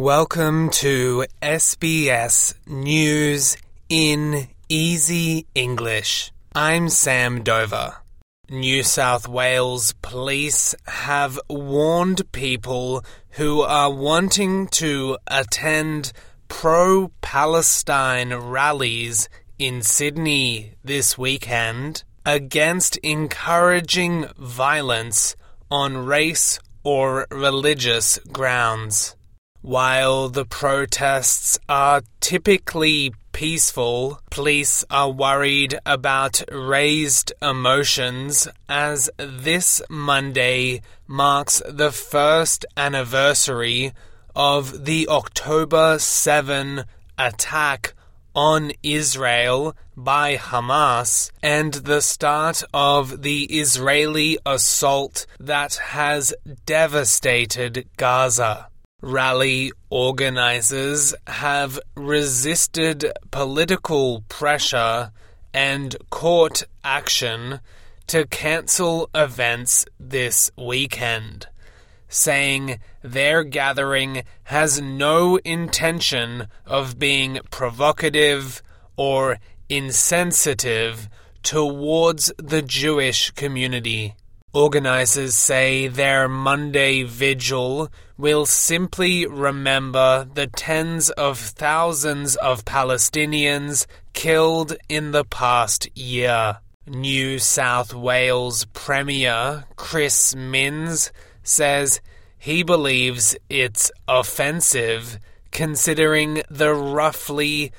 Welcome to SBS News in Easy English. I'm Sam Dover. New South Wales Police have warned people who are wanting to attend pro-Palestine rallies in Sydney this weekend against encouraging violence on race or religious grounds. While the protests are typically peaceful, police are worried about raised emotions as this Monday marks the first anniversary of the October 7 attack on Israel by Hamas and the start of the Israeli assault that has devastated Gaza. Rally organizers have resisted political pressure and court action to cancel events this weekend, saying their gathering has no intention of being provocative or insensitive towards the Jewish community. Organizers say their Monday vigil will simply remember the tens of thousands of Palestinians killed in the past year. New South Wales Premier Chris Minns says he believes it's offensive considering the roughly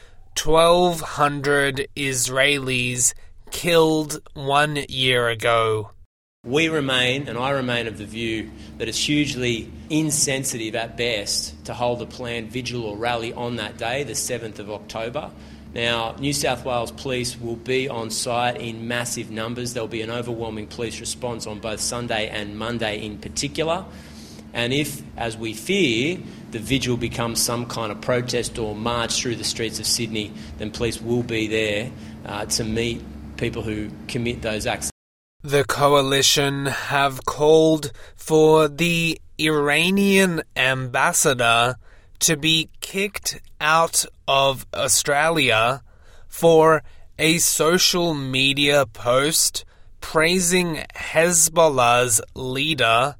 1,200 Israelis killed 1 year ago. I remain of the view that it's hugely insensitive at best to hold a planned vigil or rally on that day, the 7th of October. Now, New South Wales Police will be on site in massive numbers. There'll be an overwhelming police response on both Sunday and Monday in particular. And if, as we fear, the vigil becomes some kind of protest or march through the streets of Sydney, then police will be there to meet people who commit those acts. The coalition have called for the Iranian ambassador to be kicked out of Australia for a social media post praising Hezbollah's leader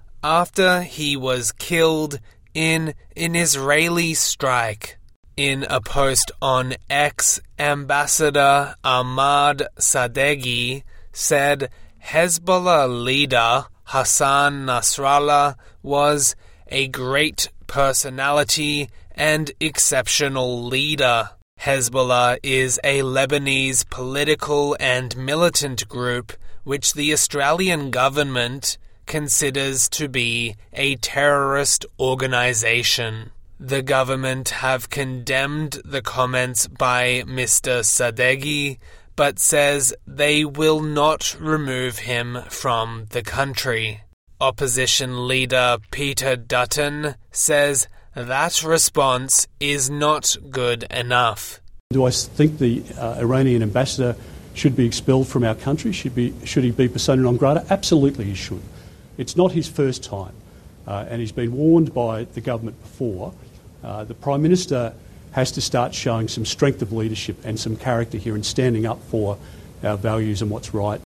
after he was killed in an Israeli strike. In a post on X, Ambassador Ahmad Sadeghi said Hezbollah leader Hassan Nasrallah was a great personality and exceptional leader. Hezbollah is a Lebanese political and militant group which the Australian government considers to be a terrorist organisation. The government have condemned the comments by Mr. Sadeghi, but says they will not remove him from the country. Opposition leader Peter Dutton says that response is not good enough. Do I think the Iranian ambassador should be expelled from our country? Should he be persona non grata? Absolutely he should. It's not his first time, and he's been warned by the government before. The Prime Minister has to start showing some strength of leadership and some character here and standing up for our values and what's right.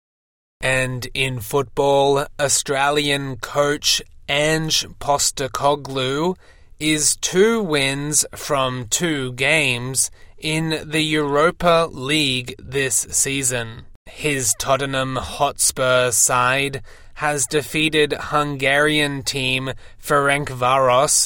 And in football, Australian coach Ange Postecoglou is 2 wins from 2 games in the Europa League this season. His Tottenham Hotspur side has defeated Hungarian team Ferencváros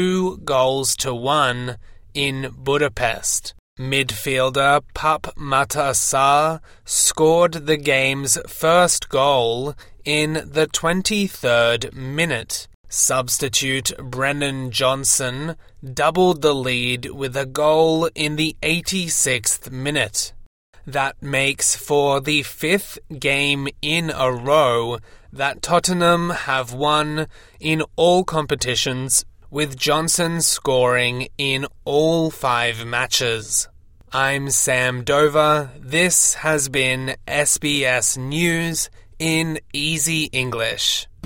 2-1 in Budapest. Midfielder Pape Matar Sarr scored the game's first goal in the 23rd minute. Substitute Brennan Johnson doubled the lead with a goal in the 86th minute. That makes for the 5th game in a row that Tottenham have won in all competitions, with Johnson scoring in all 5 matches. I'm Sam Dover. This has been SBS News in Easy English.